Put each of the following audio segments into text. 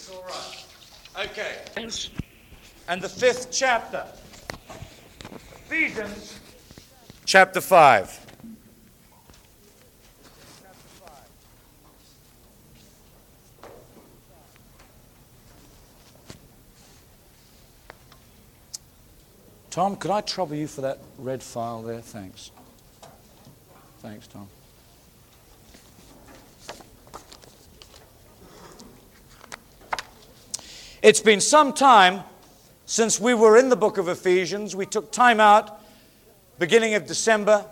It's all right. Okay. And the 5th chapter. Ephesians chapter 5. Tom, could I trouble you for that red file there? Thanks. Thanks, Tom. It's been some time since we were in the book of Ephesians. We took time out, beginning of December,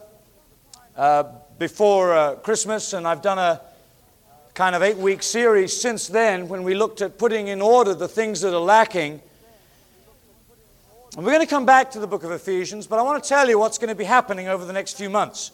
before Christmas, and I've done a kind of 8-week series since then when we looked at putting in order the things that are lacking. And we're going to come back to the book of Ephesians, but I want to tell you what's going to be happening over the next few months.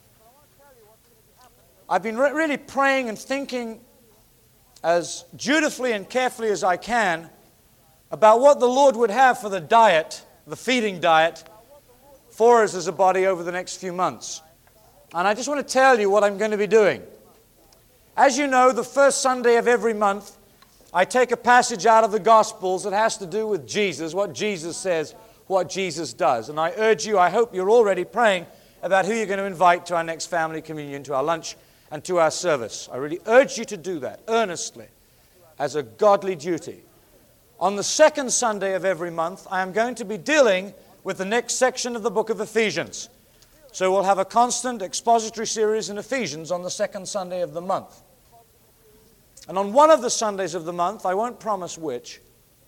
I've been really praying and thinking as dutifully and carefully as I can about what the Lord would have for the diet, the feeding diet, for us as a body over the next few months. And I just want to tell you what I'm going to be doing. As you know, the first Sunday of every month, I take a passage out of the Gospels that has to do with Jesus, what Jesus says, what Jesus does. And I urge you, I hope you're already praying about who you're going to invite to our next family communion, to our lunch, and to our service. I really urge you to do that earnestly as a godly duty. On the second Sunday of every month, I am going to be dealing with the next section of the book of Ephesians. So we'll have a constant expository series in Ephesians on the second Sunday of the month. And on one of the Sundays of the month, I won't promise which,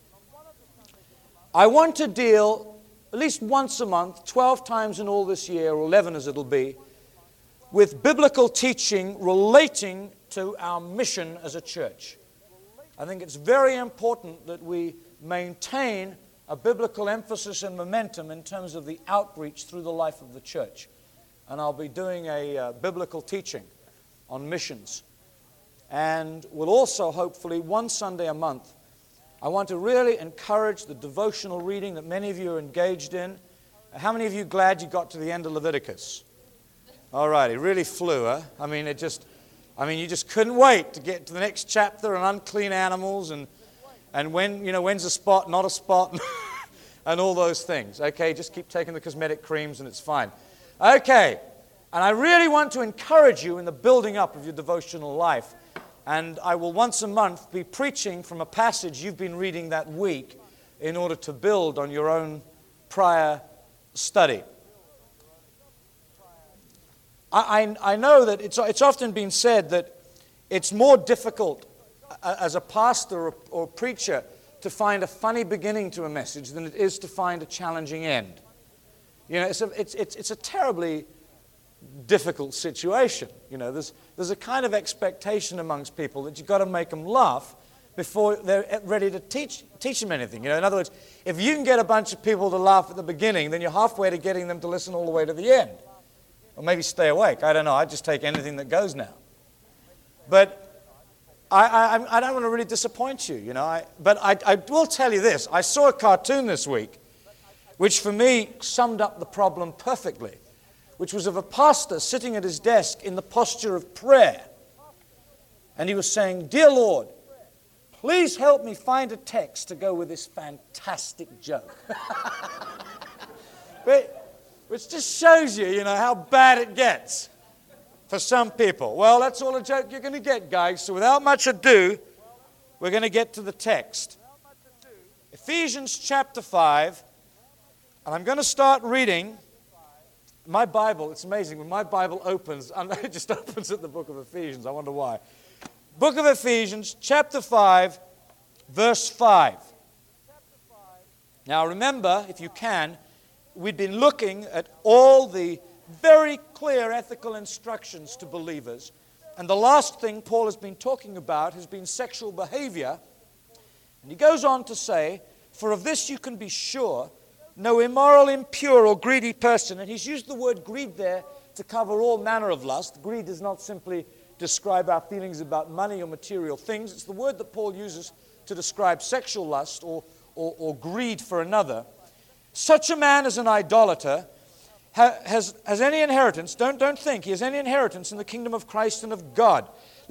I want to deal at least once a month, 12 times in all this year, or 11 as it'll be, with biblical teaching relating to our mission as a church. I think it's very important that we maintain a biblical emphasis and momentum in terms of the outreach through the life of the church. And I'll be doing a biblical teaching on missions. And we'll also, hopefully, one Sunday a month, I want to really encourage the devotional reading that many of you are engaged in. How many of you glad you got to the end of Leviticus? All right, it really flew, huh? I mean, you just couldn't wait to get to the next chapter on unclean animals and when's a spot, not a spot, and all those things. Okay, just keep taking the cosmetic creams and it's fine. Okay, and I really want to encourage you in the building up of your devotional life. And I will once a month be preaching from a passage you've been reading that week in order to build on your own prior study. I know that it's often been said that it's more difficult as a pastor or preacher to find a funny beginning to a message than it is to find a challenging end. You know, it's a terribly difficult situation. You know, there's a kind of expectation amongst people that you've got to make them laugh before they're ready to teach them anything. You know, in other words, if you can get a bunch of people to laugh at the beginning, then you're halfway to getting them to listen all the way to the end. Or maybe stay awake. I don't know. I just take anything that goes now. But I don't want to really disappoint you, you know. But I will tell you this. I saw a cartoon this week, which for me summed up the problem perfectly, which was of a pastor sitting at his desk in the posture of prayer. And he was saying, "Dear Lord, please help me find a text to go with this fantastic joke." Which just shows you, you know, how bad it gets for some people. Well, that's all a joke you're going to get, guys. So without much ado, we're going to get to the text. Ephesians chapter 5, and I'm going to start reading. My Bible, it's amazing, when my Bible opens, it just opens at the book of Ephesians. I wonder why. Book of Ephesians, chapter 5, verse 5. Now remember, if you can, we've been looking at all the very clear ethical instructions to believers. And the last thing Paul has been talking about has been sexual behavior. And he goes on to say, "For of this you can be sure, no immoral, impure, or greedy person," and he's used the word greed there to cover all manner of lust. Greed does not simply describe our feelings about money or material things. It's the word that Paul uses to describe sexual lust or greed for another. "Such a man as an idolater has any inheritance," don't think he has any inheritance in the kingdom of Christ and of God.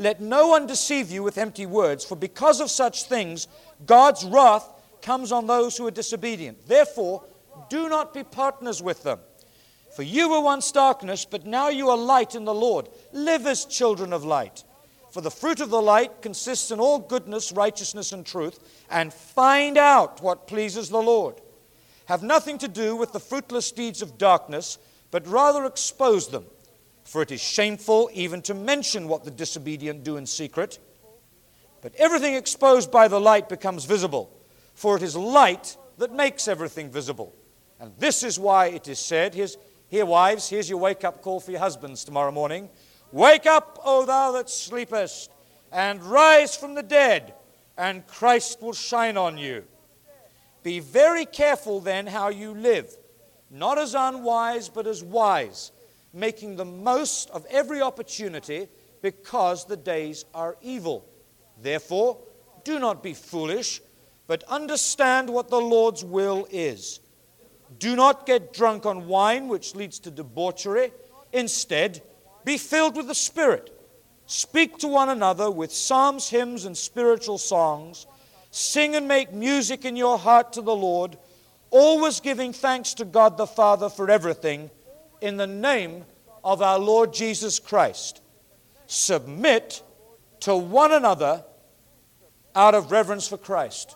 let no one deceive you with empty words, for because of such things, God's wrath comes on those who are disobedient. Therefore, do not be partners with them. For you were once darkness, but now you are light in the Lord. Live as children of light. For the fruit of the light consists in all goodness, righteousness, and truth, and find out what pleases the Lord. Have nothing to do with the fruitless deeds of darkness, but rather expose them. For it is shameful even to mention what the disobedient do in secret. But everything exposed by the light becomes visible, for it is light that makes everything visible. And this is why it is said, here wives, here's your wake-up call for your husbands tomorrow morning. Wake up, O thou that sleepest, and rise from the dead, and Christ will shine on you. Be very careful then how you live, not as unwise, but as wise, making the most of every opportunity, because the days are evil. Therefore, do not be foolish, but understand what the Lord's will is. Do not get drunk on wine, which leads to debauchery. Instead, be filled with the Spirit. Speak to one another with psalms, hymns, and spiritual songs. Sing and make music in your heart to the Lord, always giving thanks to God the Father for everything, in the name of our Lord Jesus Christ. Submit to one another out of reverence for Christ.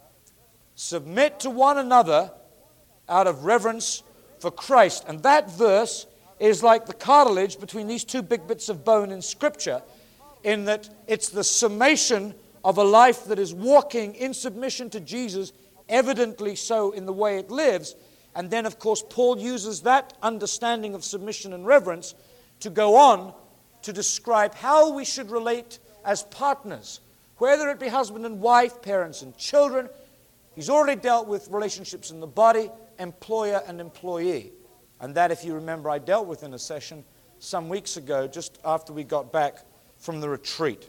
Submit to one another out of reverence for Christ. And that verse is like the cartilage between these two big bits of bone in Scripture, in that it's the summation of a life that is walking in submission to Jesus, evidently so in the way it lives. And then, of course, Paul uses that understanding of submission and reverence to go on to describe how we should relate as partners, whether it be husband and wife, parents and children. He's already dealt with relationships in the body, employer and employee. And that, if you remember, I dealt with in a session some weeks ago, just after we got back from the retreat.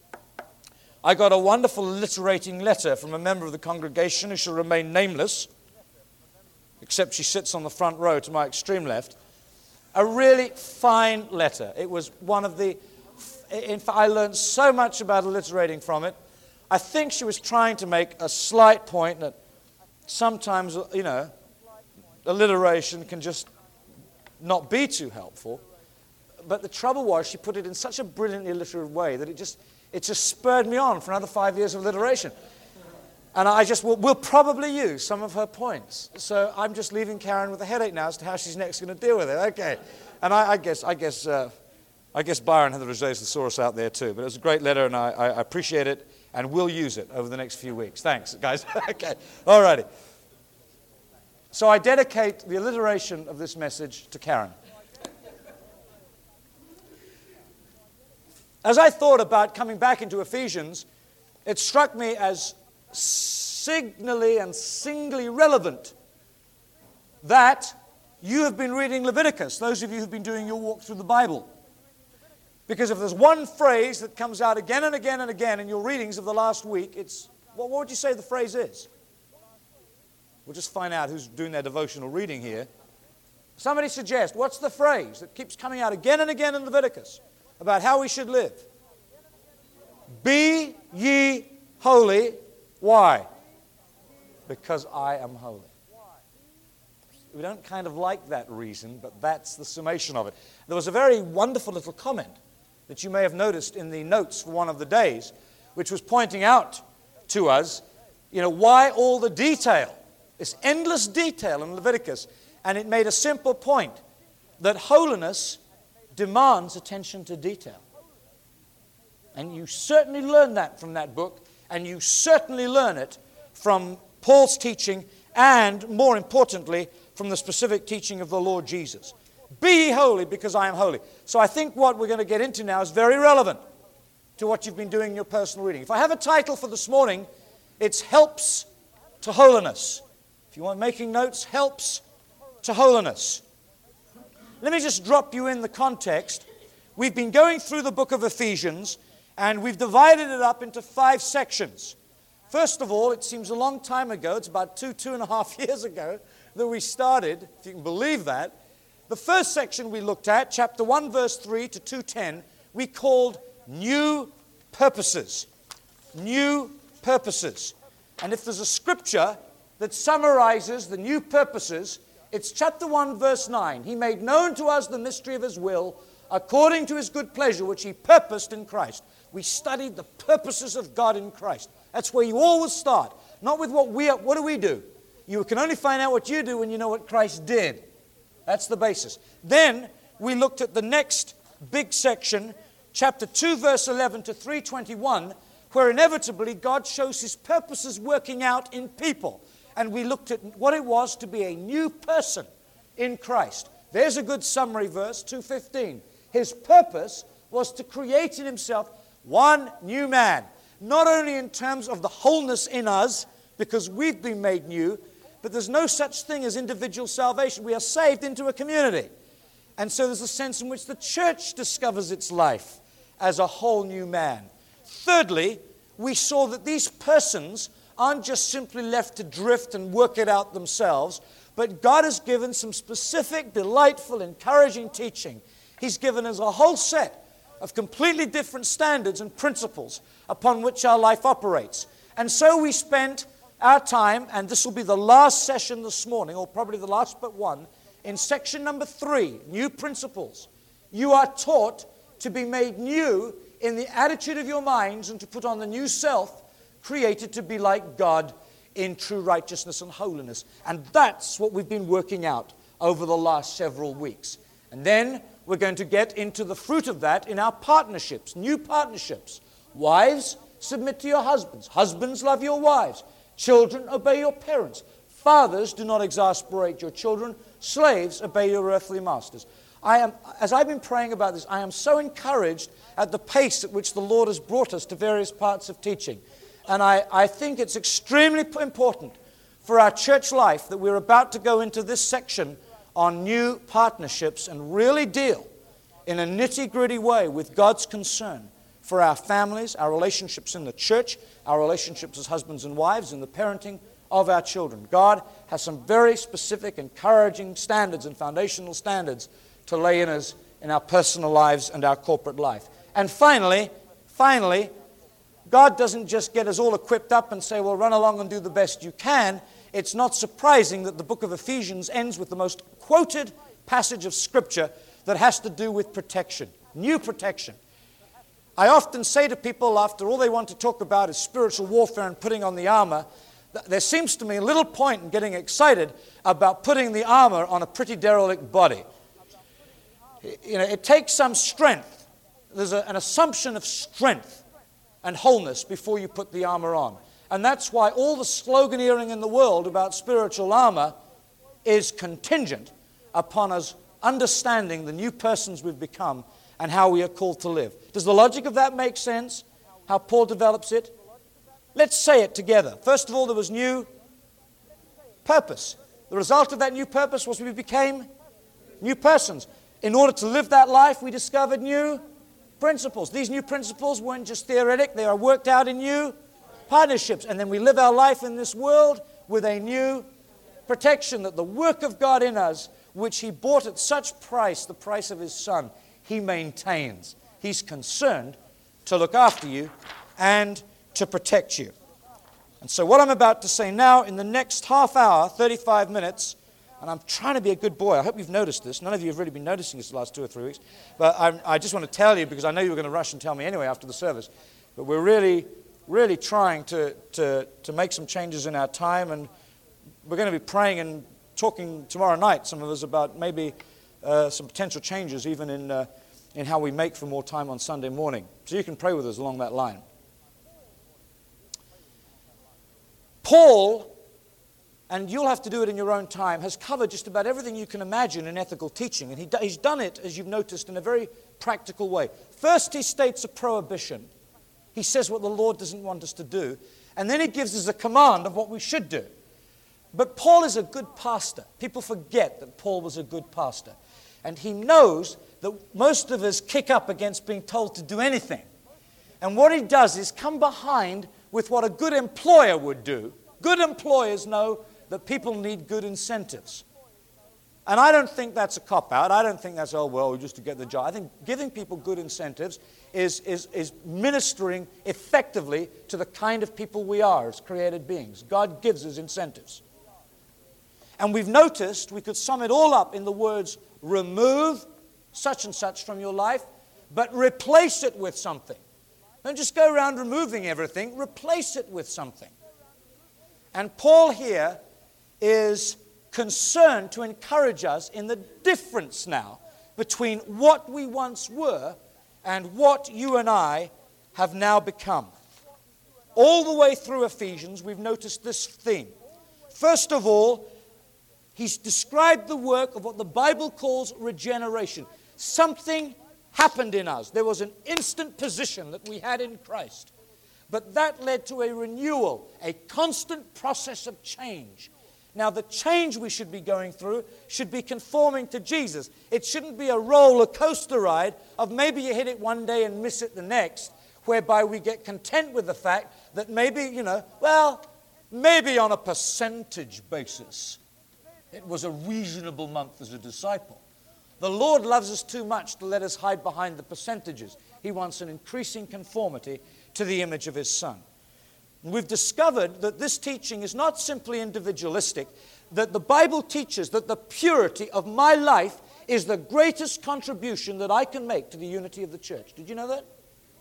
I got a wonderful alliterating letter from a member of the congregation who shall remain nameless, except she sits on the front row to my extreme left. A really fine letter. It was one of the... In fact, I learned so much about alliterating from it. I think she was trying to make a slight point that sometimes, alliteration can just not be too helpful. But the trouble was, she put it in such a brilliantly alliterative way that it just spurred me on for another 5 years of alliteration. And I just will probably use some of her points. So I'm just leaving Karen with a headache now as to how she's next going to deal with it. Okay. And I guess Byron had the Rosaeus Thesaurus out there too. But it was a great letter, and I appreciate it, and will use it over the next few weeks. Thanks, guys. Okay. All righty. So I dedicate the alliteration of this message to Karen. As I thought about coming back into Ephesians, it struck me as signally and singly relevant that you have been reading Leviticus, those of you who've been doing your walk through the Bible. Because if there's one phrase that comes out again and again and again in your readings of the last week, it's, well, what would you say the phrase is? We'll just find out who's doing their devotional reading here. Somebody suggest, what's the phrase that keeps coming out again and again in Leviticus about how we should live? Be ye holy. Why? Because I am holy. We don't kind of like that reason, but that's the summation of it. There was a very wonderful little comment that you may have noticed in the notes for one of the days, which was pointing out to us, why all the detail, this endless detail in Leviticus. And it made a simple point that holiness demands attention to detail. And you certainly learn that from that book, and you certainly learn it from Paul's teaching, and more importantly, from the specific teaching of the Lord Jesus. Be ye holy because I am holy. So I think what we're going to get into now is very relevant to what you've been doing in your personal reading. If I have a title for this morning, it's Helps to Holiness. If you want making notes, Helps to Holiness. Let me just drop you in the context. We've been going through the book of Ephesians, and we've divided it up into 5 sections. First of all, it seems a long time ago, it's about 2.5 years ago, that we started, if you can believe that. The first section we looked at, chapter 1, verse 3 to 2:10, we called New purposes. New purposes. And if there's a scripture that summarizes the new purposes, it's chapter 1, verse 9. He made known to us the mystery of his will, according to his good pleasure, which he purposed in Christ. We studied the purposes of God in Christ. That's where you always start. Not with what do we do? You can only find out what you do when you know what Christ did. That's the basis. Then we looked at the next big section, chapter 2, verse 11 to 3:21, where inevitably God shows his purposes working out in people. And we looked at what it was to be a new person in Christ. There's a good summary verse, 2:15. His purpose was to create in himself one new man, not only in terms of the wholeness in us, because we've been made new, but there's no such thing as individual salvation. We are saved into a community. And so there's a sense in which the church discovers its life as a whole new man. Thirdly, we saw that these persons aren't just simply left to drift and work it out themselves, but God has given some specific, delightful, encouraging teaching. He's given us a whole set of completely different standards and principles upon which our life operates. And so we spent our time, and this will be the last session this morning, or probably the last but one, in section number 3, new principles. You are taught to be made new in the attitude of your minds and to put on the new self, created to be like God in true righteousness and holiness. And that's what we've been working out over the last several weeks. And then we're going to get into the fruit of that in our partnerships, new partnerships. Wives, submit to your husbands. Husbands, love your wives. Children, obey your parents. Fathers, do not exasperate your children. Slaves, obey your earthly masters. As I've been praying about this, I am so encouraged at the pace at which the Lord has brought us to various parts of teaching. And I think it's extremely important for our church life that we're about to go into this section on new partnerships and really deal in a nitty-gritty way with God's concern for our families, our relationships in the church, our relationships as husbands and wives, and the parenting of our children. God has some very specific, encouraging standards and foundational standards to lay in us in our personal lives and our corporate life. And finally, God doesn't just get us all equipped up and say, well, run along and do the best you can. It's not surprising that the book of Ephesians ends with the most quoted passage of Scripture that has to do with protection, new protection. I often say to people, after all they want to talk about is spiritual warfare and putting on the armor, there seems to me a little point in getting excited about putting the armor on a pretty derelict body. You know, it takes some strength. There's an assumption of strength and wholeness before you put the armor on. And that's why all the sloganeering in the world about spiritual armor is contingent upon us understanding the new persons we've become and how we are called to live. Does the logic of that make sense? How Paul develops it? Let's say it together. First of all, there was new purpose. The result of that new purpose was we became new persons. In order to live that life, we discovered new principles. These new principles weren't just theoretic, they are worked out in new partnerships. And then we live our life in this world with a new protection, that the work of God in us, which He bought at such price, the price of His Son, He maintains. He's concerned to look after you and to protect you. And so what I'm about to say now, in the next half hour, 35 minutes, and I'm trying to be a good boy. I hope you've noticed this. None of you have really been noticing this the last 2 or 3 weeks. But I just want to tell you, because I know you were going to rush and tell me anyway after the service. But we're really trying to make some changes in our time. And we're going to be praying and talking tomorrow night, some of us, about maybe some potential changes even in how we make for more time on Sunday morning. So you can pray with us along that line. Paul, and you'll have to do it in your own time, has covered just about everything you can imagine in ethical teaching. And he's done it, as you've noticed, in a very practical way. First, he states a prohibition. He says what the Lord doesn't want us to do. And then he gives us a command of what we should do. But Paul is a good pastor. People forget that Paul was a good pastor. And he knows that most of us kick up against being told to do anything. And what he does is come behind with what a good employer would do. Good employers know that people need good incentives. And I don't think that's a cop-out. I don't think that's, oh, well, just to get the job. I think giving people good incentives is ministering effectively to the kind of people we are as created beings. God gives us incentives. And we've noticed, we could sum it all up in the words, remove such and such from your life, but replace it with something. Don't just go around removing everything, replace it with something. And Paul here is concerned to encourage us in the difference now between what we once were and what you and I have now become. All the way through Ephesians, we've noticed this theme. First of all, he's described the work of what the Bible calls regeneration. Something happened in us. There was an instant position that we had in Christ. But that led to a renewal, a constant process of change. Now, the change we should be going through should be conforming to Jesus. It shouldn't be a roller coaster ride of maybe you hit it one day and miss it the next, whereby we get content with the fact that maybe, maybe on a percentage basis, it was a reasonable month as a disciple. The Lord loves us too much to let us hide behind the percentages. He wants an increasing conformity to the image of His Son. We've discovered that this teaching is not simply individualistic, that the Bible teaches that the purity of my life is the greatest contribution that I can make to the unity of the church. Did you know that?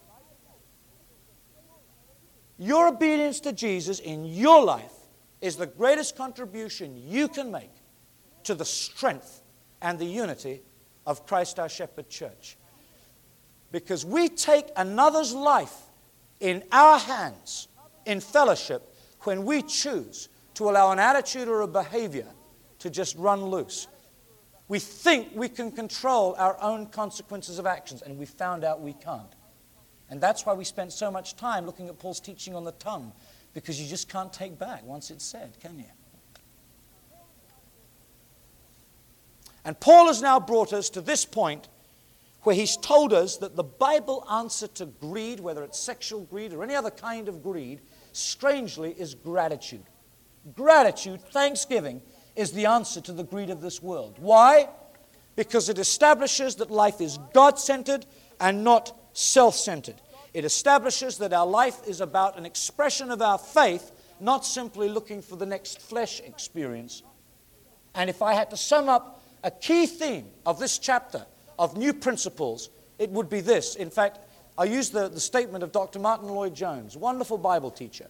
Your obedience to Jesus in your life is the greatest contribution you can make to the strength and the unity of Christ our Shepherd Church. Because we take another's life in our hands in fellowship when we choose to allow an attitude or a behavior to just run loose. We think we can control our own consequences of actions, and we found out we can't. And that's why we spent so much time looking at Paul's teaching on the tongue, because you just can't take back once it's said, can you? And Paul has now brought us to this point where he's told us that the Bible answer to greed, whether it's sexual greed or any other kind of greed, strangely is gratitude. Gratitude, thanksgiving, is the answer to the greed of this world. Why? Because it establishes that life is God-centered and not self-centered. It establishes that our life is about an expression of our faith, not simply looking for the next flesh experience. And if I had to sum up a key theme of this chapter of new principles, it would be this. In fact, I use the statement of Dr. Martin Lloyd-Jones, wonderful Bible teacher.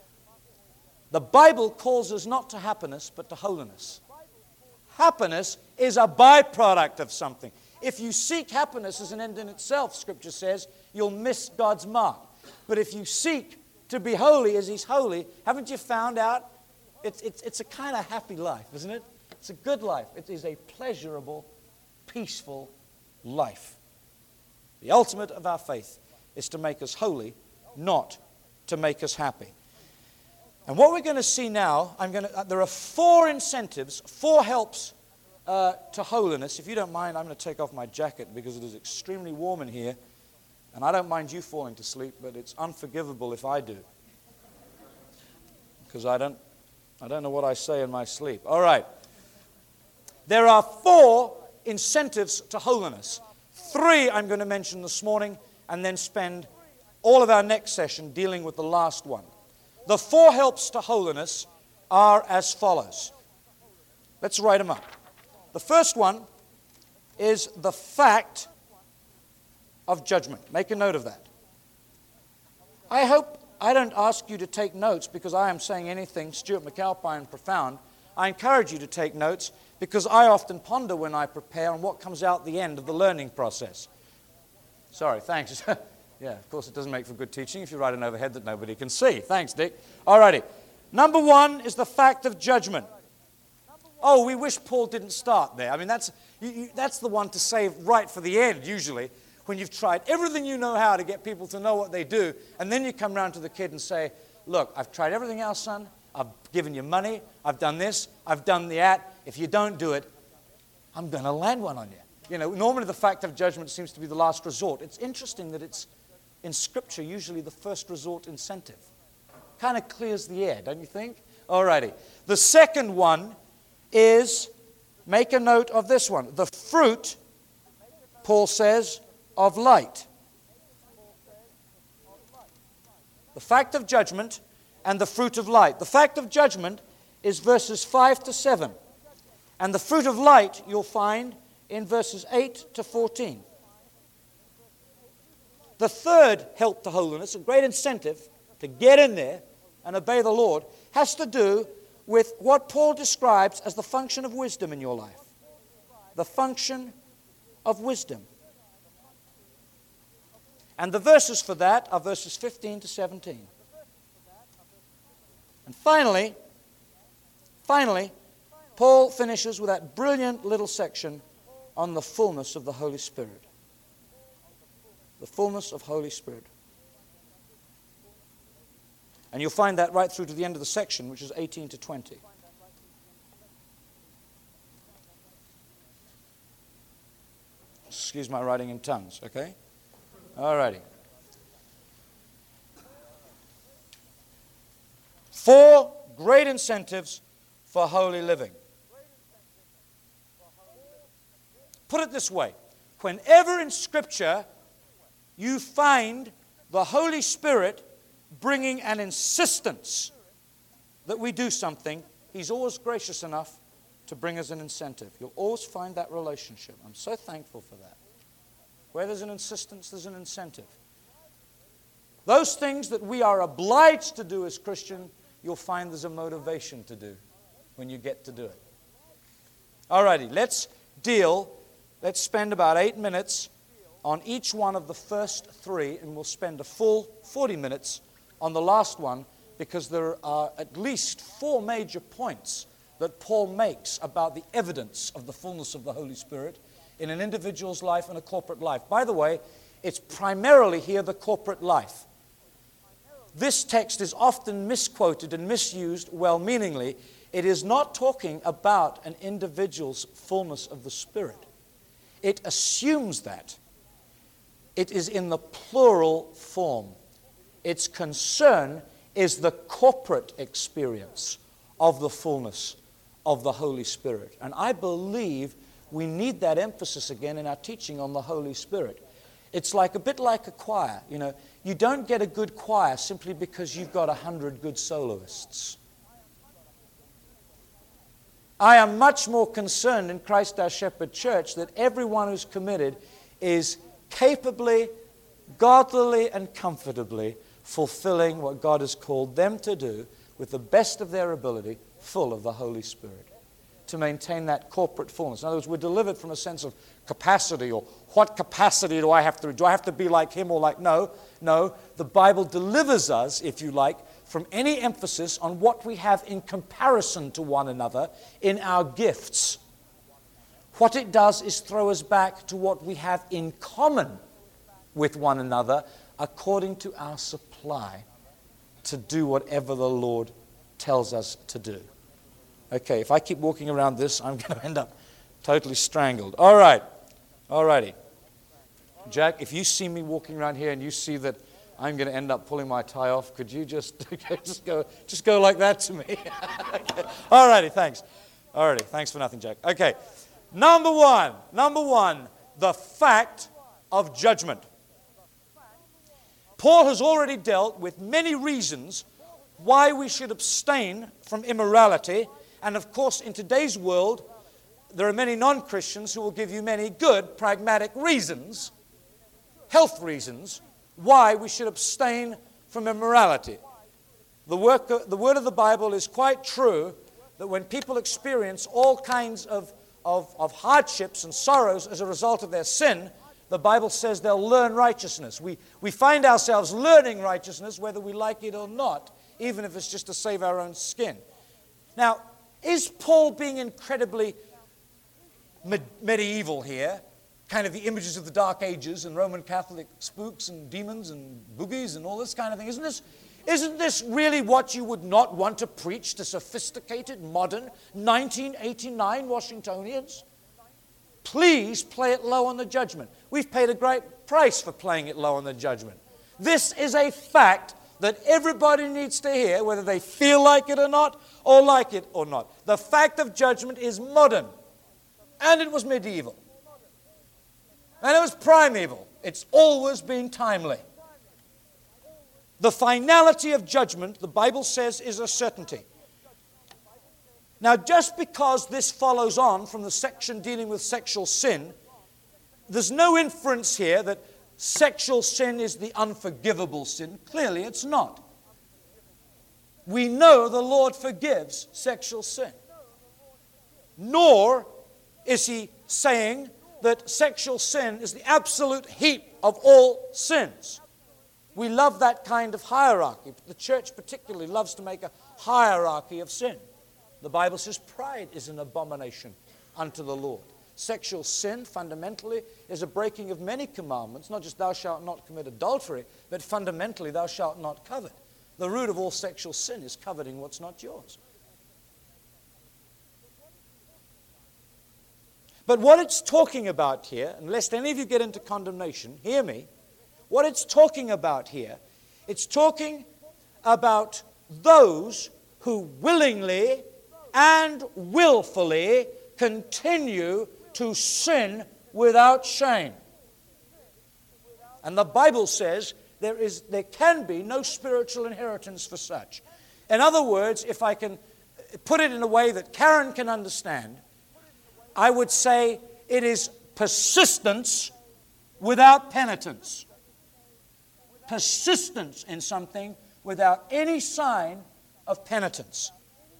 The Bible calls us not to happiness, but to holiness. Happiness is a byproduct of something. If you seek happiness as an end in itself, Scripture says, you'll miss God's mark. But if you seek to be holy as He's holy, haven't you found out it's a kind of happy life, isn't it? It's a good life. It is a pleasurable, peaceful life. The ultimate of our faith is to make us holy, not to make us happy. And what we're going to see now, there are 4 incentives, 4 helps to holiness. If you don't mind, I'm going to take off my jacket because it is extremely warm in here. And I don't mind you falling to sleep, but it's unforgivable if I do. Because I don't know what I say in my sleep. All right. There are 4 incentives to holiness. 3 I'm going to mention this morning, and then spend all of our next session dealing with the last one. The 4 helps to holiness are as follows. Let's write them up. The first one is the fact of judgment. Make a note of that. I hope I don't ask you to take notes because I am saying anything Stuart McAlpine profound. I encourage you to take notes because I often ponder when I prepare on what comes out the end of the learning process. Sorry, thanks. Yeah, of course it doesn't make for good teaching if you write an overhead that nobody can see. Thanks, Dick. All righty. Number 1 is the fact of judgment. Oh, we wish Paul didn't start there. I mean, that's the one to save right for the end, usually, when you've tried everything you know how to get people to know what they do, and then you come round to the kid and say, look, I've tried everything else, son. I've given you money. I've done this. I've done that. If you don't do it, I'm going to land one on you. You know, normally the fact of judgment seems to be the last resort. It's interesting that it's, in Scripture, usually the first resort incentive. Kind of clears the air, don't you think? All righty. The second one is, make a note of this one, the fruit, Paul says, of light. The fact of judgment and the fruit of light. The fact of judgment is verses 5 to 7. And the fruit of light you'll find in verses 8 to 14. The third help to holiness, a great incentive to get in there and obey the Lord, has to do with what Paul describes as the function of wisdom in your life. The function of wisdom. And the verses for that are verses 15 to 17. And finally, Paul finishes with that brilliant little section on the fullness of the Holy Spirit. The fullness of Holy Spirit. And you'll find that right through to the end of the section, which is 18 to 20. Excuse my writing in tongues, okay? All righty. 4 great incentives for holy living. Put it this way. Whenever in Scripture you find the Holy Spirit bringing an insistence that we do something, He's always gracious enough to bring us an incentive. You'll always find that relationship. I'm so thankful for that. Where there's an insistence, there's an incentive. Those things that we are obliged to do as Christians, you'll find there's a motivation to do when you get to do it. All righty, let's spend about 8 minutes on each one of the first 3, and we'll spend a full 40 minutes on the last one, because there are at least 4 major points that Paul makes about the evidence of the fullness of the Holy Spirit in an individual's life and a corporate life. By the way, it's primarily here the corporate life. This text is often misquoted and misused well-meaningly. It is not talking about an individual's fullness of the Spirit. It assumes that. It is in the plural form. Its concern is the corporate experience of the fullness of the Holy Spirit. And I believe we need that emphasis again in our teaching on the Holy Spirit. It's a bit like a choir. You know, you don't get a good choir simply because you've got 100 good soloists. I am much more concerned in Christ our Shepherd Church that everyone who's committed is capably, godly, and comfortably fulfilling what God has called them to do with the best of their ability, full of the Holy Spirit, to maintain that corporate fullness. In other words, we're delivered from a sense of capacity, or what capacity do I have to do? Do I have to be like him or like no? No, the Bible delivers us, if you like, from any emphasis on what we have in comparison to one another in our gifts. What it does is throw us back to what we have in common with one another according to our supply to do whatever the Lord tells us to do. Okay, if I keep walking around this, I'm going to end up totally strangled. All right. All righty. Jack, if you see me walking around here and you see that I'm going to end up pulling my tie off, could you just go like that to me? Okay. All righty, thanks. All righty, thanks for nothing, Jack. Okay, number one, the fact of judgment. Paul has already dealt with many reasons why we should abstain from immorality. And of course, in today's world, there are many non-Christians who will give you many good, pragmatic reasons, health reasons, why we should abstain from immorality. The word of the Bible is quite true that when people experience all kinds of hardships and sorrows as a result of their sin, the Bible says they'll learn righteousness. We find ourselves learning righteousness whether we like it or not, even if it's just to save our own skin. Now, is Paul being incredibly medieval here? Kind of the images of the Dark Ages and Roman Catholic spooks and demons and boogies and all this kind of thing. Isn't this really what you would not want to preach to sophisticated, modern, 1989 Washingtonians? Please play it low on the judgment. We've paid a great price for playing it low on the judgment. This is a fact that everybody needs to hear, whether they feel like it or not, or like it or not. The fact of judgment is modern, and it was medieval, and it was primeval. It's always been timely. The finality of judgment, the Bible says, is a certainty. Now, just because this follows on from the section dealing with sexual sin, there's no inference here that sexual sin is the unforgivable sin. Clearly, it's not. We know the Lord forgives sexual sin. Nor is he saying that sexual sin is the absolute heap of all sins. We love that kind of hierarchy. The church particularly loves to make a hierarchy of sin. The Bible says pride is an abomination unto the Lord. Sexual sin, fundamentally, is a breaking of many commandments, not just thou shalt not commit adultery, but fundamentally thou shalt not covet. The root of all sexual sin is coveting what's not yours. But what it's talking about here, and lest any of you get into condemnation, hear me, what it's talking about here, it's talking about those who willingly and willfully continue to sin without shame. And the Bible says there can be no spiritual inheritance for such. In other words, if I can put it in a way that Karen can understand, I would say it is persistence without penitence. Persistence in something without any sign of penitence.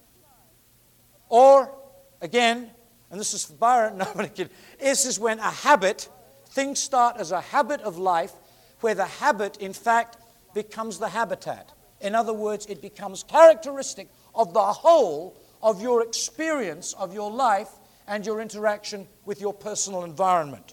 Or, again, and this is for Byron, this is when a habit, things start as a habit of life, where the habit, in fact, becomes the habitat. In other words, it becomes characteristic of the whole of your experience of your life and your interaction with your personal environment.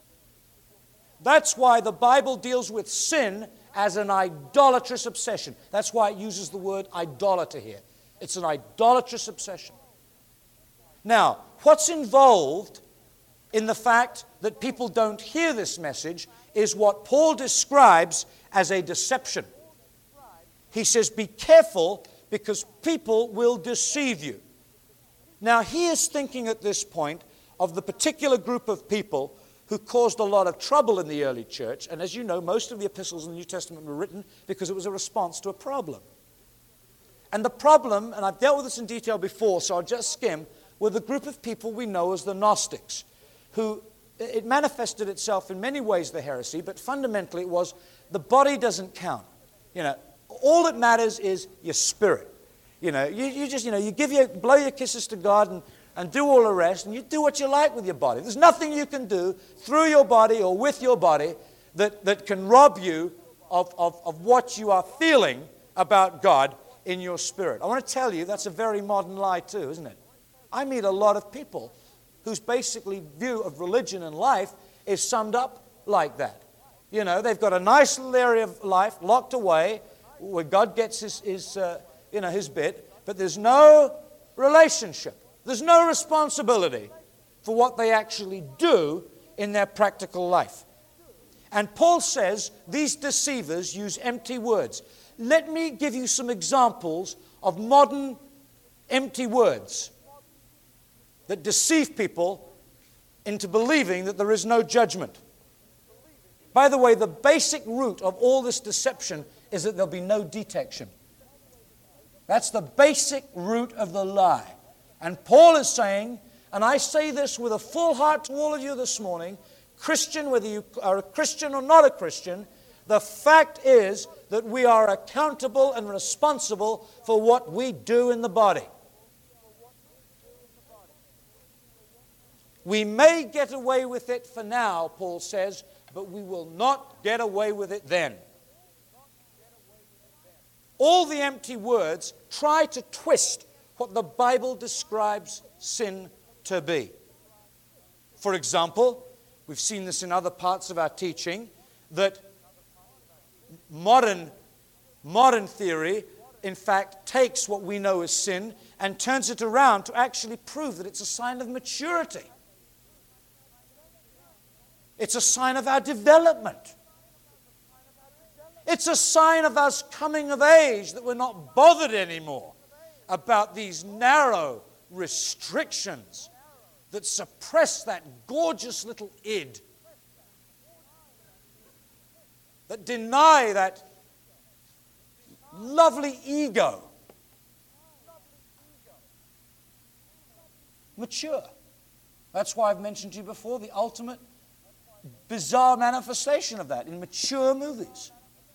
That's why the Bible deals with sin as an idolatrous obsession. That's why it uses the word idolater here. It's an idolatrous obsession. Now, what's involved in the fact that people don't hear this message is what Paul describes as a deception. He says, be careful because people will deceive you. Now, he is thinking at this point of the particular group of people who caused a lot of trouble in the early church. And as you know, most of the epistles in the New Testament were written because it was a response to a problem. And the problem, and I've dealt with this in detail before, so I'll just skim, were the group of people we know as the Gnostics, who it manifested itself in many ways, the heresy, but fundamentally it was the body doesn't count. All that matters is your spirit. You just blow your kisses to God and do all the rest, and you do what you like with your body. There's nothing you can do through your body or with your body that can rob you of what you are feeling about God in your spirit. I want to tell you, that's a very modern lie too, isn't it? I meet a lot of people whose basically view of religion and life is summed up like that. They've got a nice little area of life locked away where God gets his bit, but there's no relationship. There's no responsibility for what they actually do in their practical life. And Paul says these deceivers use empty words. Let me give you some examples of modern empty words that deceive people into believing that there is no judgment. By the way, the basic root of all this deception is that there'll be no detection. That's the basic root of the lie. And Paul is saying, and I say this with a full heart to all of you this morning, Christian, whether you are a Christian or not a Christian, the fact is that we are accountable and responsible for what we do in the body. We may get away with it for now, Paul says, but we will not get away with it then. All the empty words try to twist what the Bible describes sin to be. For example, we've seen this in other parts of our teaching, that modern theory, in fact, takes what we know as sin and turns it around to actually prove that it's a sign of maturity. It's a sign of our development. It's a sign of us coming of age, that we're not bothered anymore about these narrow restrictions that suppress that gorgeous little id, that deny that lovely ego. Mature. That's why I've mentioned to you before the ultimate bizarre manifestation of that in mature movies.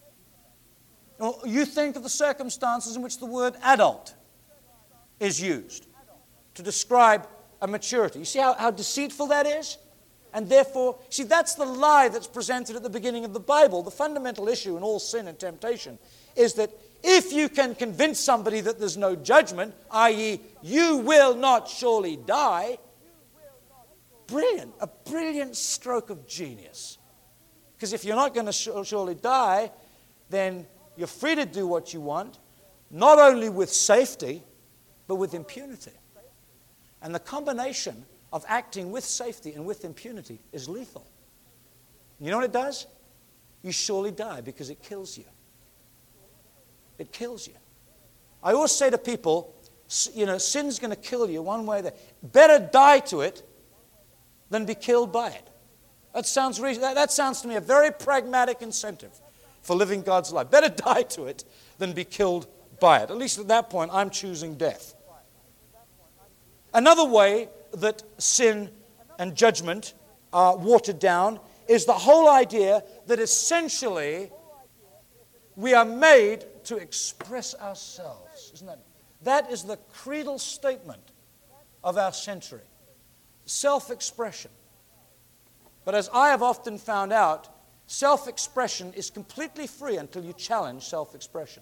You think of the circumstances in which the word adult is used to describe a maturity. You see how deceitful that is? And therefore, see, that's the lie that's presented at the beginning of the Bible. The fundamental issue in all sin and temptation is that if you can convince somebody that there's no judgment, i.e., you will not surely die, brilliant, a brilliant stroke of genius. Because if you're not going to surely die, then you're free to do what you want, not only with safety, but with impunity. And the combination of acting with safety and with impunity is lethal. You know what it does? You surely die because it kills you. It kills you. I always say to people, you know, sin's going to kill you one way or the other. Better die to it than be killed by it. That sounds to me a very pragmatic incentive for living God's life. Better die to it than be killed by it. At least at that point, I'm choosing death. Another way that sin and judgment are watered down is the whole idea that essentially we are made to express ourselves. Isn't that? That is the creedal statement of our century. Self-expression. But as I have often found out, self-expression is completely free until you challenge self-expression.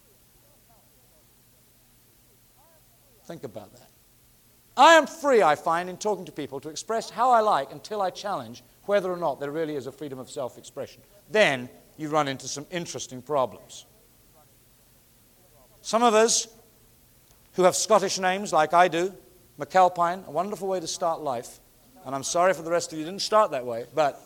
Think about that. I am free, I find, in talking to people to express how I like until I challenge whether or not there really is a freedom of self-expression. Then you run into some interesting problems. Some of us who have Scottish names like I do, McAlpine, a wonderful way to start life. And I'm sorry for the rest of you didn't start that way, but,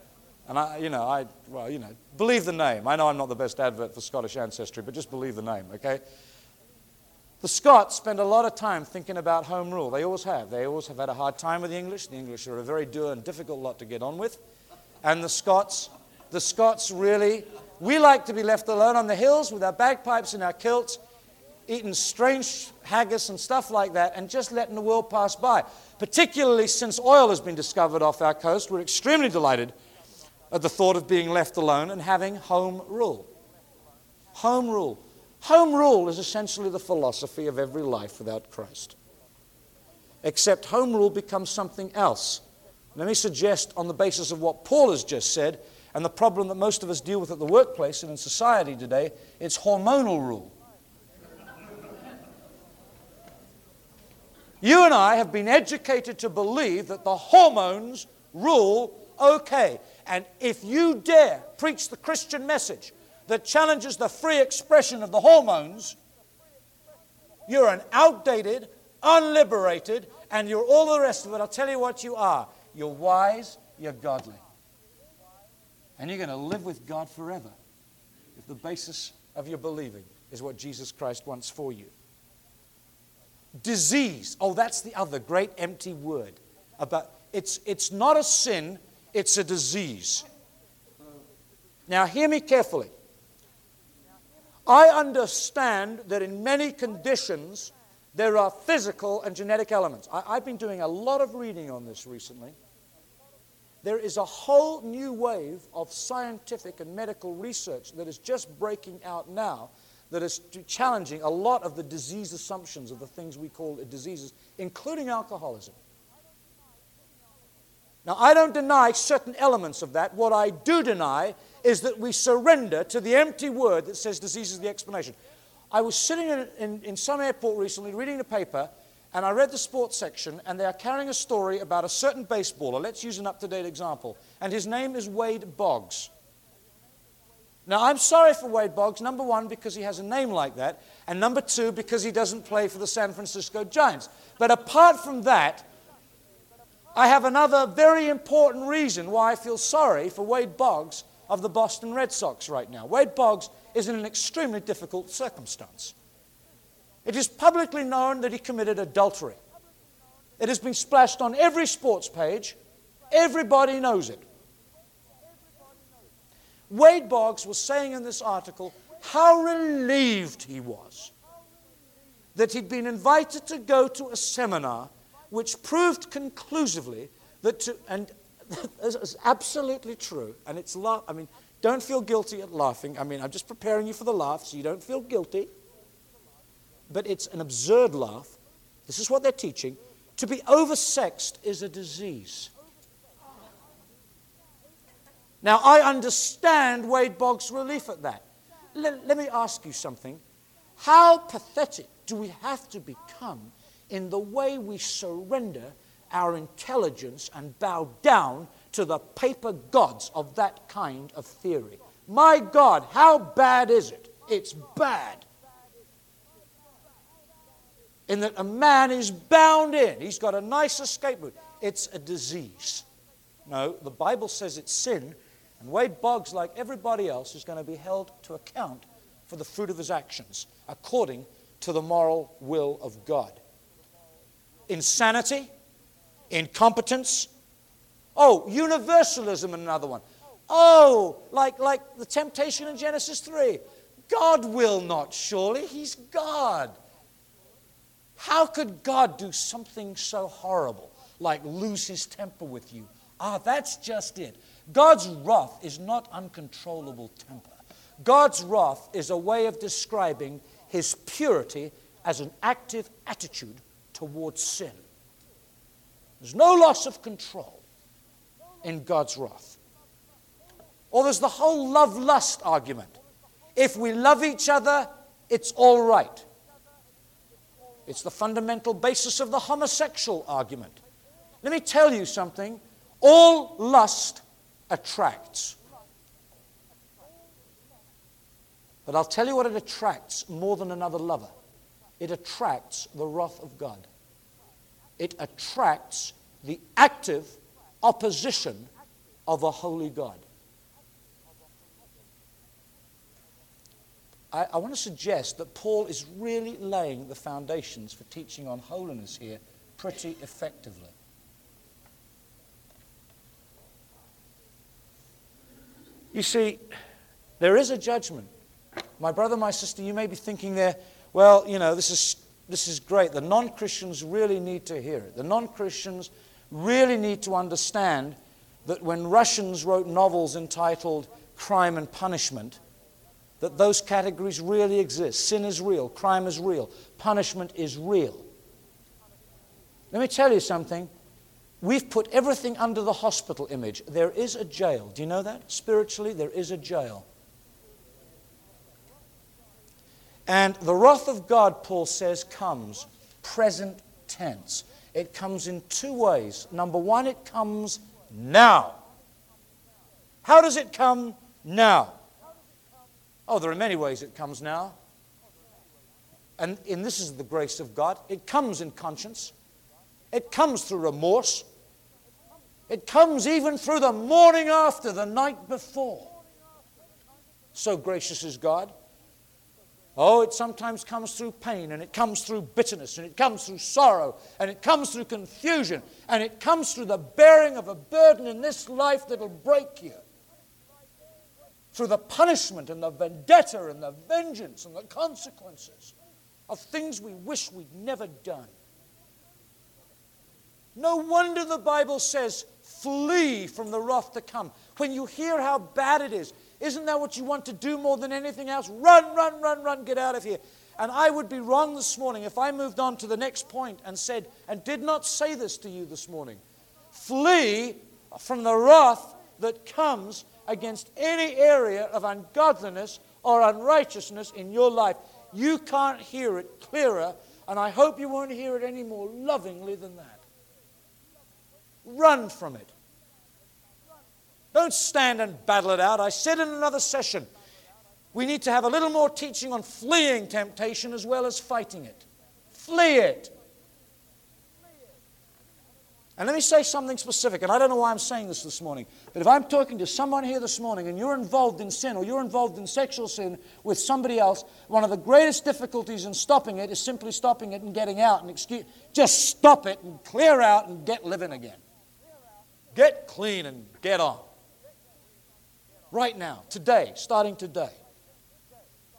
believe the name. I know I'm not the best advert for Scottish ancestry, but just believe the name, okay? The Scots spend a lot of time thinking about home rule. They always have. They always have had a hard time with the English. The English are a very dour and difficult lot to get on with. And the Scots really, we like to be left alone on the hills with our bagpipes and our kilts, eating strange haggis and stuff like that, and just letting the world pass by. Particularly since oil has been discovered off our coast, we're extremely delighted at the thought of being left alone and having home rule. Home rule. Home rule is essentially the philosophy of every life without Christ. Except home rule becomes something else. Let me suggest, on the basis of what Paul has just said, and the problem that most of us deal with at the workplace and in society today, it's hormonal rule. You and I have been educated to believe that the hormones rule okay. And if you dare preach the Christian message that challenges the free expression of the hormones, you're an outdated, unliberated, and you're all the rest of it. I'll tell you what you are. You're wise, you're godly. And you're going to live with God forever if the basis of your believing is what Jesus Christ wants for you. Disease. Oh, that's the other great empty word. It's not a sin, it's a disease. Now, hear me carefully. I understand that in many conditions there are physical and genetic elements. I've been doing a lot of reading on this recently. There is a whole new wave of scientific and medical research that is just breaking out now that is challenging a lot of the disease assumptions of the things we call diseases, including alcoholism. Now, I don't deny certain elements of that. What I do deny is that we surrender to the empty word that says disease is the explanation. I was sitting in some airport recently reading the paper, and I read the sports section, and they are carrying a story about a certain baseballer. Let's use an up-to-date example. And his name is Wade Boggs. Now, I'm sorry for Wade Boggs, number one, because he has a name like that, and number two, because he doesn't play for the San Francisco Giants. But apart from that, I have another very important reason why I feel sorry for Wade Boggs of the Boston Red Sox right now. Wade Boggs is in an extremely difficult circumstance. It is publicly known that he committed adultery. It has been splashed on every sports page. Everybody knows it. Wade Boggs was saying in this article how relieved he was that he'd been invited to go to a seminar which proved conclusively that and this is absolutely true, and it's don't feel guilty at laughing. I'm just preparing you for the laugh so you don't feel guilty. But it's an absurd laugh. This is what they're teaching. To be oversexed is a disease. Now, I understand Wade Boggs' relief at that. Let me ask you something. How pathetic do we have to become in the way we surrender our intelligence and bow down to the paper gods of that kind of theory? My God, how bad is it? It's bad. In that a man is bound in. He's got a nice escape route. It's a disease. No, the Bible says it's sin, and Wade Boggs, like everybody else, is going to be held to account for the fruit of his actions, according to the moral will of God. Insanity, incompetence. Oh, universalism, another one. Oh, like the temptation in Genesis 3. God will not, surely. He's God. How could God do something so horrible, like lose his temper with you? That's just it. God's wrath is not uncontrollable temper. God's wrath is a way of describing his purity as an active attitude towards sin. There's no loss of control in God's wrath. Or there's the whole love-lust argument. If we love each other, it's all right. It's the fundamental basis of the homosexual argument. Let me tell you something. All lust attracts. But I'll tell you what it attracts more than another lover. It attracts the wrath of God. It attracts the active opposition of a holy God. I want to suggest that Paul is really laying the foundations for teaching on holiness here pretty effectively. You see, there is a judgment. My brother, my sister, you may be thinking there, well, this is great. The non-Christians really need to hear it. The non-Christians really need to understand that when Russians wrote novels entitled Crime and Punishment, that those categories really exist. Sin is real, crime is real, punishment is real. Let me tell you something. We've put everything under the hospital image. There is a jail. Do you know that? Spiritually, there is a jail. And the wrath of God, Paul says, comes present tense. It comes in two ways. Number one, it comes now. How does it come now? Oh, there are many ways it comes now. And this is the grace of God. It comes in conscience. It comes through remorse. It comes even through the morning after, the night before. So gracious is God. Oh, it sometimes comes through pain, and it comes through bitterness, and it comes through sorrow, and it comes through confusion, and it comes through the bearing of a burden in this life that'll break you. Through the punishment and the vendetta and the vengeance and the consequences of things we wish we'd never done. No wonder the Bible says, flee from the wrath to come. When you hear how bad it is, isn't that what you want to do more than anything else? Run, run, run, run, get out of here. And I would be wrong this morning if I moved on to the next point and said, and did not say this to you this morning. Flee from the wrath that comes against any area of ungodliness or unrighteousness in your life. You can't hear it clearer, and I hope you won't hear it any more lovingly than that. Run from it. Don't stand and battle it out. I said in another session, we need to have a little more teaching on fleeing temptation as well as fighting it. Flee it. And let me say something specific, and I don't know why I'm saying this morning, but if I'm talking to someone here this morning and you're involved in sin or you're involved in sexual sin with somebody else, one of the greatest difficulties in stopping it is simply stopping it and getting out. And just stop it and clear out and get living again. Get clean and get on. Right now, today, starting today.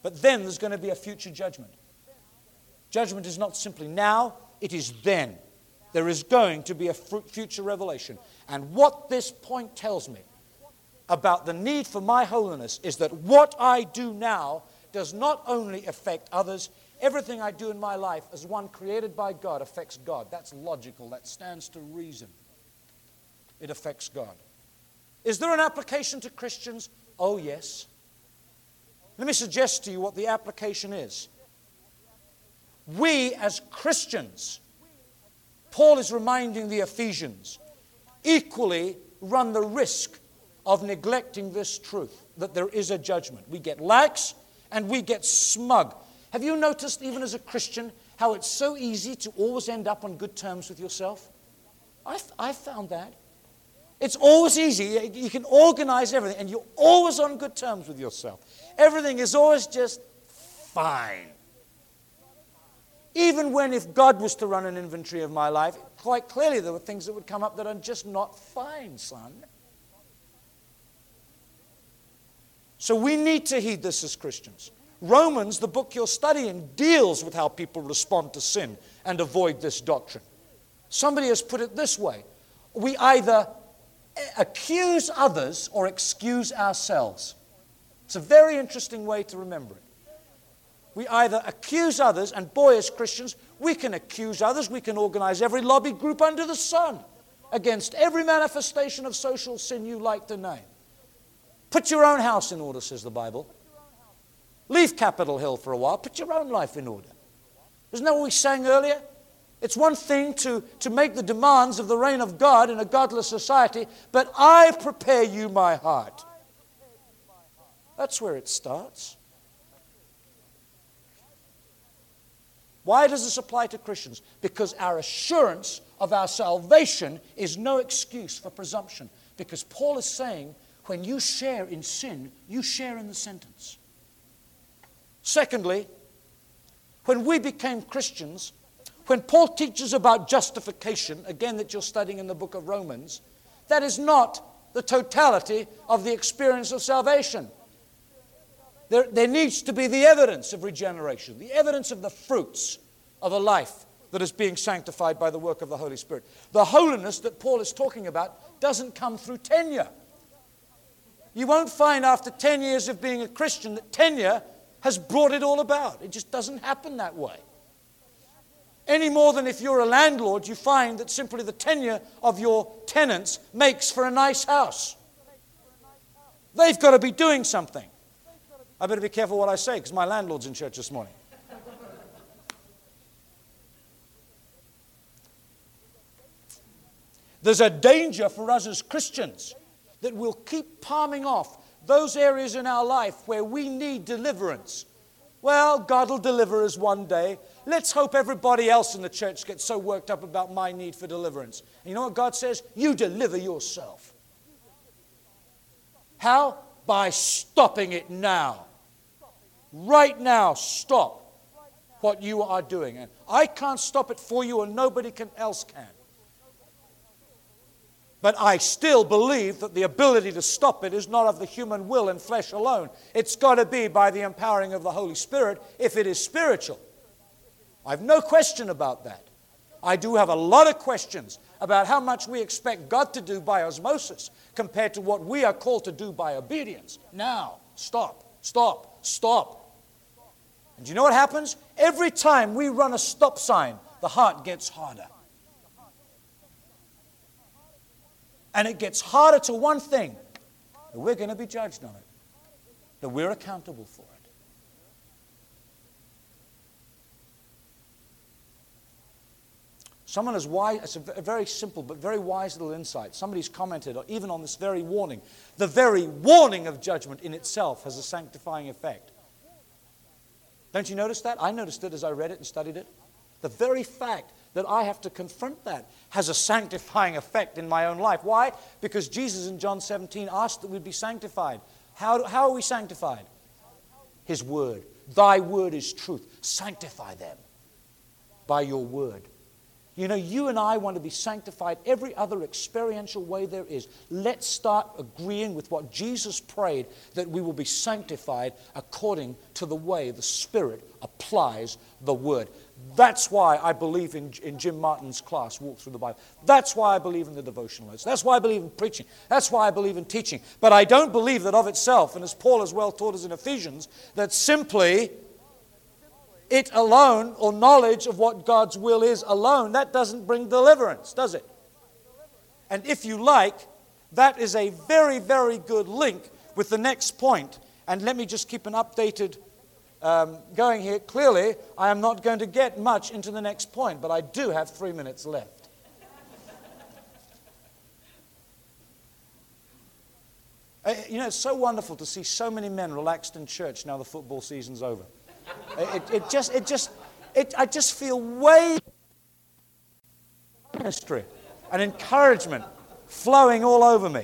But then there's going to be a future judgment. Judgment is not simply now, it is then. There is going to be a future revelation. And what this point tells me about the need for my holiness is that what I do now does not only affect others, everything I do in my life as one created by God affects God. That's logical. That stands to reason. It affects God. Is there an application to Christians? Oh, yes. Let me suggest to you what the application is. We as Christians, Paul is reminding the Ephesians, equally run the risk of neglecting this truth, that there is a judgment. We get lax and we get smug. Have you noticed, even as a Christian, how it's so easy to always end up on good terms with yourself? I've found that. It's always easy. You can organize everything, and you're always on good terms with yourself. Everything is always just fine. Even when, if God was to run an inventory of my life, quite clearly there were things that would come up that are just not fine, son. So we need to heed this as Christians. Romans, the book you're studying, deals with how people respond to sin and avoid this doctrine. Somebody has put it this way. We either accuse others or excuse ourselves. It's a very interesting way to remember it. We either accuse others, and boy, as Christians, we can accuse others. We can organize every lobby group under the sun against every manifestation of social sin you like to name. Put your own house in order, says the Bible. Leave Capitol Hill for a while. Put your own life in order. Isn't that what we sang earlier? It's one thing to make the demands of the reign of God in a godless society, but I prepare you my heart. That's where it starts. Why does this apply to Christians? Because our assurance of our salvation is no excuse for presumption. Because Paul is saying, when you share in sin, you share in the sentence. Secondly, when we became Christians, when Paul teaches about justification, again that you're studying in the book of Romans, that is not the totality of the experience of salvation. There needs to be the evidence of regeneration, the evidence of the fruits of a life that is being sanctified by the work of the Holy Spirit. The holiness that Paul is talking about doesn't come through tenure. You won't find after 10 years of being a Christian that tenure has brought it all about. It just doesn't happen that way. Any more than if you're a landlord, you find that simply the tenure of your tenants makes for a nice house. They've got to be doing something. I better be careful what I say because my landlord's in church this morning. There's a danger for us as Christians that we'll keep palming off those areas in our life where we need deliverance. Well, God will deliver us one day. Let's hope everybody else in the church gets so worked up about my need for deliverance. And you know what God says? You deliver yourself. How? By stopping it now. Right now, stop what you are doing. And I can't stop it for you, and nobody else can. But I still believe that the ability to stop it is not of the human will and flesh alone. It's got to be by the empowering of the Holy Spirit if it is spiritual. I've no question about that. I do have a lot of questions about how much we expect God to do by osmosis compared to what we are called to do by obedience. Now, stop, stop, stop. And you know what happens? Every time we run a stop sign, the heart gets harder. And it gets harder to one thing, that we're going to be judged on it, that we're accountable for it. Someone as wise, it's a very simple but very wise little insight. Somebody's commented even on this very warning. The very warning of judgment in itself has a sanctifying effect. Don't you notice that? I noticed it as I read it and studied it. The very fact that I have to confront that has a sanctifying effect in my own life. Why? Because Jesus in John 17 asked that we be sanctified. How are we sanctified? His word. Thy word is truth. Sanctify them by your word. You know, you and I want to be sanctified every other experiential way there is. Let's start agreeing with what Jesus prayed, that we will be sanctified according to the way the Spirit applies the Word. That's why I believe in Jim Martin's class, Walk Through the Bible. That's why I believe in the devotional notes. That's why I believe in preaching. That's why I believe in teaching. But I don't believe that of itself, and as Paul has well taught us in Ephesians, that simply it alone, or knowledge of what God's will is alone, that doesn't bring deliverance, does it? And if you like, that is a very, very good link with the next point. And let me just keep an updated going here. Clearly, I am not going to get much into the next point, but I do have 3 minutes left. You know, it's so wonderful to see so many men relaxed in church now the football season's over. I just feel way ministry and encouragement flowing all over me.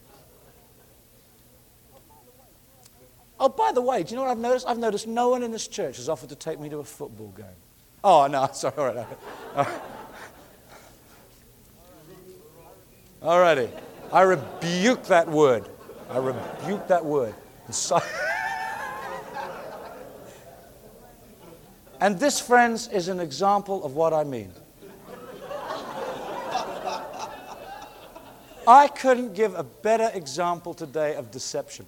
Oh, by the way, do you know what I've noticed? I've noticed no one in this church has offered to take me to a football game. Oh, no, sorry, all right. All righty. I rebuke that word. I rebuke that word. And this, friends, is an example of what I mean. I couldn't give a better example today of deception.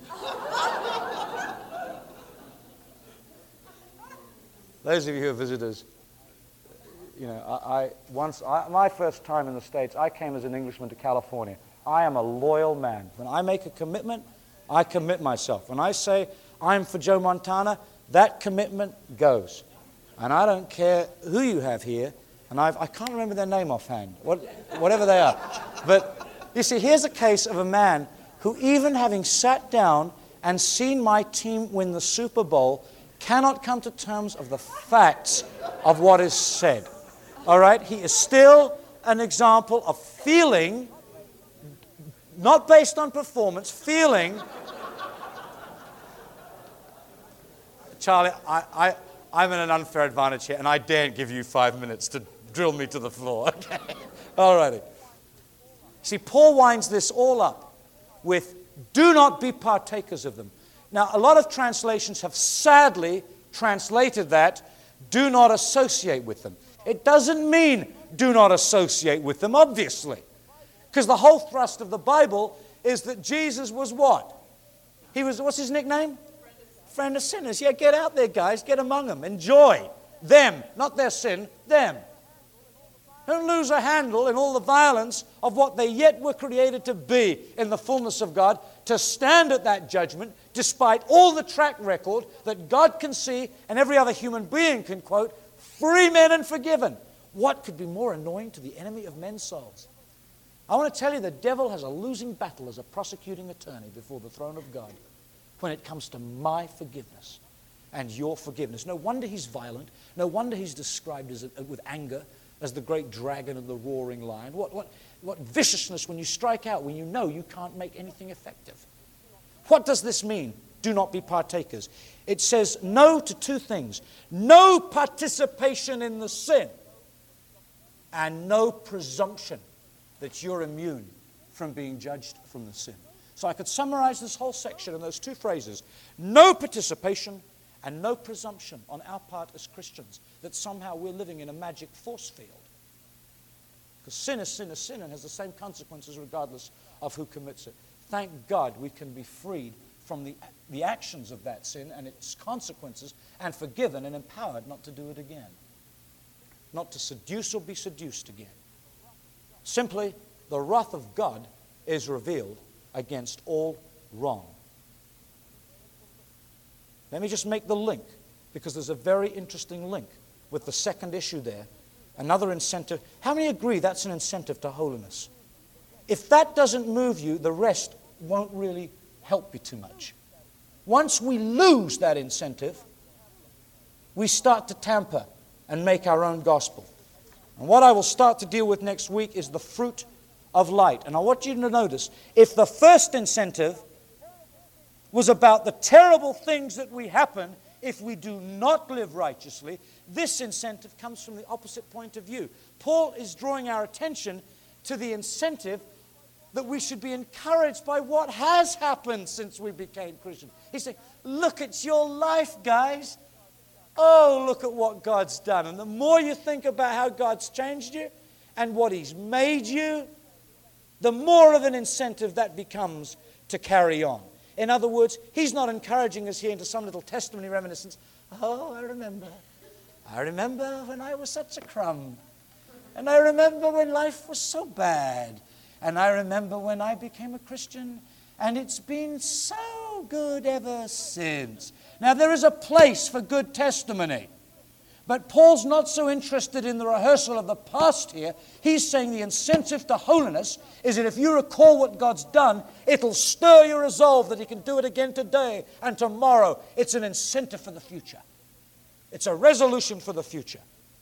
Those of you who are visitors, you know, my first time in the States, I came as an Englishman to California. I am a loyal man. When I make a commitment, I commit myself. When I say I'm for Joe Montana, that commitment goes. And I don't care who you have here, and I can't remember their name offhand, whatever they are. But you see, here's a case of a man who, even having sat down and seen my team win the Super Bowl, cannot come to terms of the facts of what is said. All right? He is still an example of feeling, not based on performance, feeling. Charlie, I'm in an unfair advantage here, and I daren't give you 5 minutes to drill me to the floor. Okay? All righty. See, Paul winds this all up with, do not be partakers of them. Now, a lot of translations have sadly translated that, do not associate with them. It doesn't mean do not associate with them, obviously. Because the whole thrust of the Bible is that Jesus was what? He was, what's his nickname? Friend of sinners. Yeah, get out there, guys. Get among them. Enjoy them. Not their sin, them. Don't lose a handle in all the violence of what they yet were created to be in the fullness of God, to stand at that judgment despite all the track record that God can see and every other human being can quote, free men and forgiven. What could be more annoying to the enemy of men's souls? I want to tell you, the devil has a losing battle as a prosecuting attorney before the throne of God when it comes to my forgiveness and your forgiveness. No wonder he's violent. No wonder he's described as with anger as the great dragon and the roaring lion. What viciousness when you strike out, when you know you can't make anything effective. What does this mean? Do not be partakers. It says no to two things. No participation in the sin and no presumption that you're immune from being judged from the sin. So I could summarize this whole section in those two phrases. No participation and no presumption on our part as Christians that somehow we're living in a magic force field. Because sin is sin is sin and has the same consequences regardless of who commits it. Thank God we can be freed from the actions of that sin and its consequences and forgiven and empowered not to do it again. Not to seduce or be seduced again. Simply, the wrath of God is revealed against all wrong. Let me just make the link, because there's a very interesting link with the second issue there. Another incentive. How many agree that's an incentive to holiness? If that doesn't move you, the rest won't really help you too much. Once we lose that incentive, we start to tamper and make our own gospel. And what I will start to deal with next week is the fruit of light. And I want you to notice, if the first incentive was about the terrible things that we happen if we do not live righteously, this incentive comes from the opposite point of view. Paul is drawing our attention to the incentive that we should be encouraged by what has happened since we became Christians. He's saying, look at your life, guys. Oh, look at what God's done. And the more you think about how God's changed you and what He's made you, the more of an incentive that becomes to carry on. In other words, He's not encouraging us here into some little testimony reminiscence. Oh, I remember when I was such a crumb. And I remember when life was so bad. And I remember when I became a Christian. And it's been so good ever since. Now, there is a place for good testimony. But Paul's not so interested in the rehearsal of the past here. He's saying the incentive to holiness is that if you recall what God's done, it'll stir your resolve that He can do it again today and tomorrow. It's an incentive for the future. It's a resolution for the future.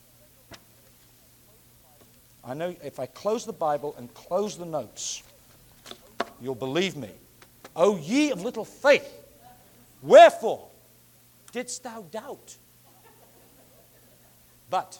I know if I close the Bible and close the notes, you'll believe me. O ye of little faith, wherefore didst thou doubt? But,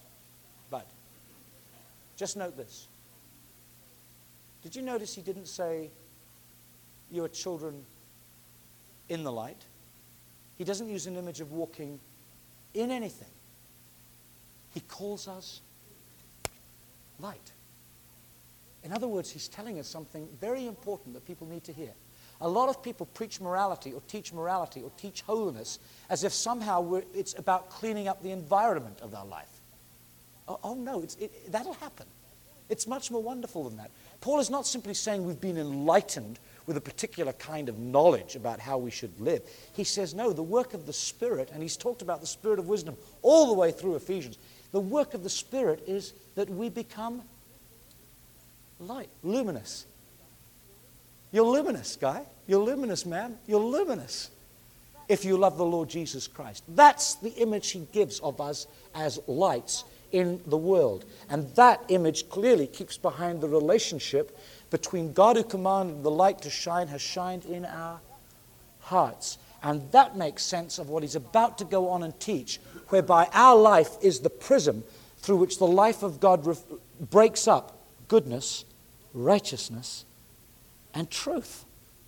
just note this. Did you notice he didn't say, you are children in the light? He doesn't use an image of walking in anything. He calls us light. In other words, he's telling us something very important that people need to hear. A lot of people preach morality or teach holiness as if somehow it's about cleaning up the environment of our life. Oh no, that'll happen. It's much more wonderful than that. Paul is not simply saying we've been enlightened with a particular kind of knowledge about how we should live. He says, no, the work of the Spirit, and he's talked about the Spirit of wisdom all the way through Ephesians. The work of the Spirit is that we become light, luminous. You're luminous, guy. You're luminous, ma'am. You're luminous if you love the Lord Jesus Christ. That's the image he gives of us as lights in the world. And that image clearly keeps behind the relationship between God who commanded the light to shine has shined in our hearts. And that makes sense of what he's about to go on and teach, whereby our life is the prism through which the life of God breaks up goodness, righteousness, and truth.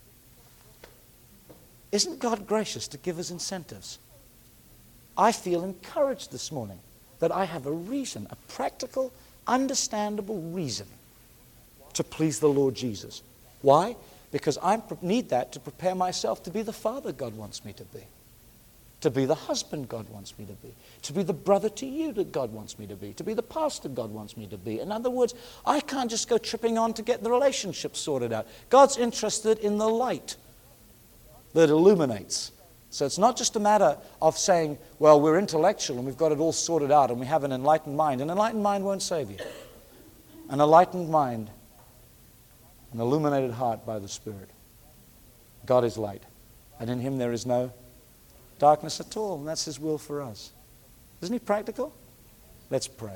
Isn't God gracious to give us incentives? I feel encouraged this morning that I have a reason, a practical, understandable reason to please the Lord Jesus. Why? Because I need that to prepare myself to be the father God wants me to be the husband God wants me to be the brother to you that God wants me to be the pastor God wants me to be. In other words, I can't just go tripping on to get the relationship sorted out. God's interested in the light that illuminates. So it's not just a matter of saying, well, we're intellectual and we've got it all sorted out and we have an enlightened mind. An enlightened mind won't save you. An enlightened mind, an illuminated heart by the Spirit. God is light, and in Him there is no darkness at all, and that's His will for us. Isn't He practical? Let's pray.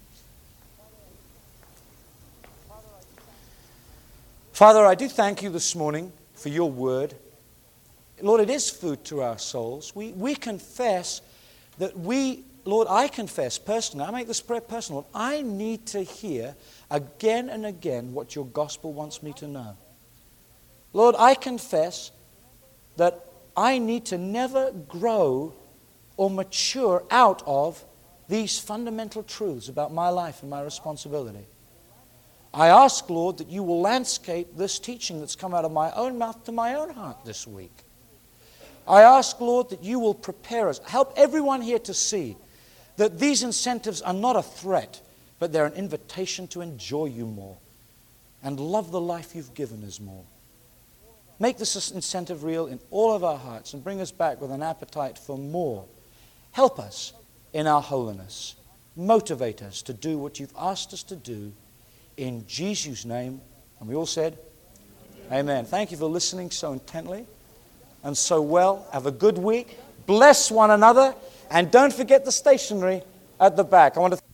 Father, I do thank You this morning for Your word. Lord, it is food to our souls. We confess that Lord, I confess personally, I make this prayer personal, Lord, I need to hear again and again what Your gospel wants me to know. Lord, I confess that I need to never grow or mature out of these fundamental truths about my life and my responsibility. I ask, Lord, that You will landscape this teaching that's come out of my own mouth to my own heart this week. I ask, Lord, that You will prepare us. Help everyone here to see that these incentives are not a threat, but they're an invitation to enjoy You more and love the life You've given us more. Make this incentive real in all of our hearts and bring us back with an appetite for more. Help us in our holiness. Motivate us to do what You've asked us to do in Jesus' name. And we all said, Amen. Thank you for listening so intently and so well. Have a good week. Bless one another. And don't forget the stationery at the back. I want to